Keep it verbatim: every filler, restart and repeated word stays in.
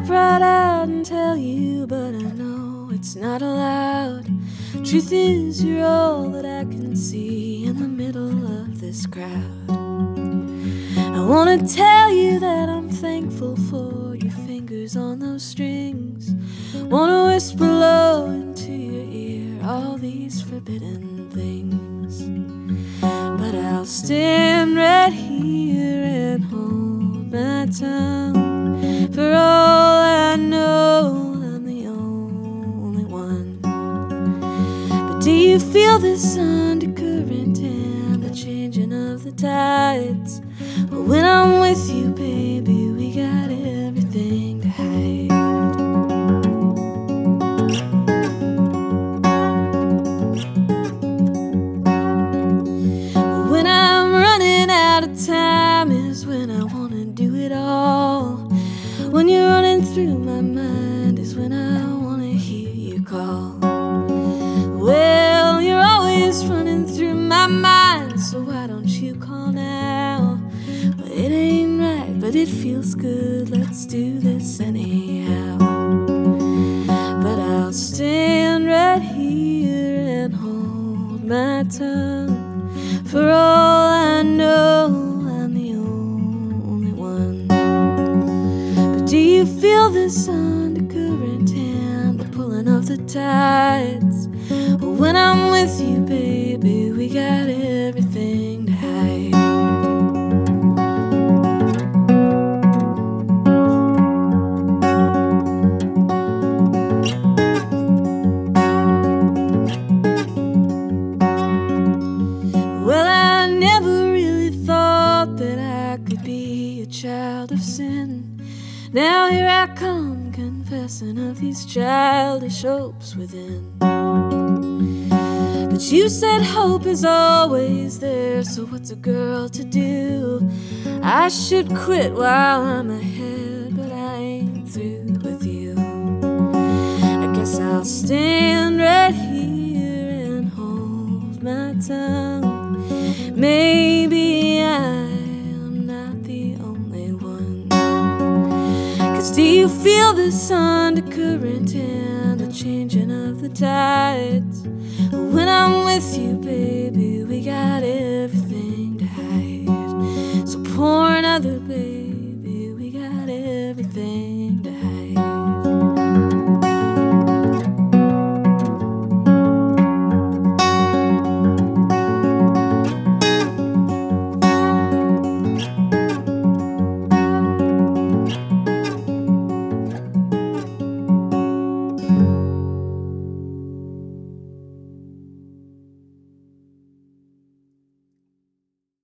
right out and tell you, but I know it's not allowed. Truth is, you're all that I can see in the middle of this crowd. I wanna tell you that I'm thankful for your fingers on those strings. Wanna whisper low into your ear all these forbidden things. But I'll stand right here and hold my tongue. For all I know, I'm the only one. But do you feel this undercurrent and the changing of the tides? But when I'm with you, baby, we got everything to hide. But when I'm running out of time is when I wanna do it all. When you're running through my mind is when I wanna hear you call. Well, you're always running through my mind, so why don't you call now? Well, it ain't right, but it feels good. Let's do this anyhow. But I'll stand right here and hold my tongue. For all I know, I'm the only one. But do you feel this undercurrent and the pulling of the tides? Well, when I'm with you, baby, we got everything to hide. Well, I never really thought that I could be a child of sin. Now here I come, confessing of these childish hopes within. But you said hope is always there, so what's a girl to do? I should quit while I'm ahead, but I ain't through with you. I guess I'll stand right here and hold my tongue. Maybe I'm not the only one. 'Cause do you feel this undercurrent and the changing of the tides? When I'm with you, baby, we got everything to hide. So pour another, baby.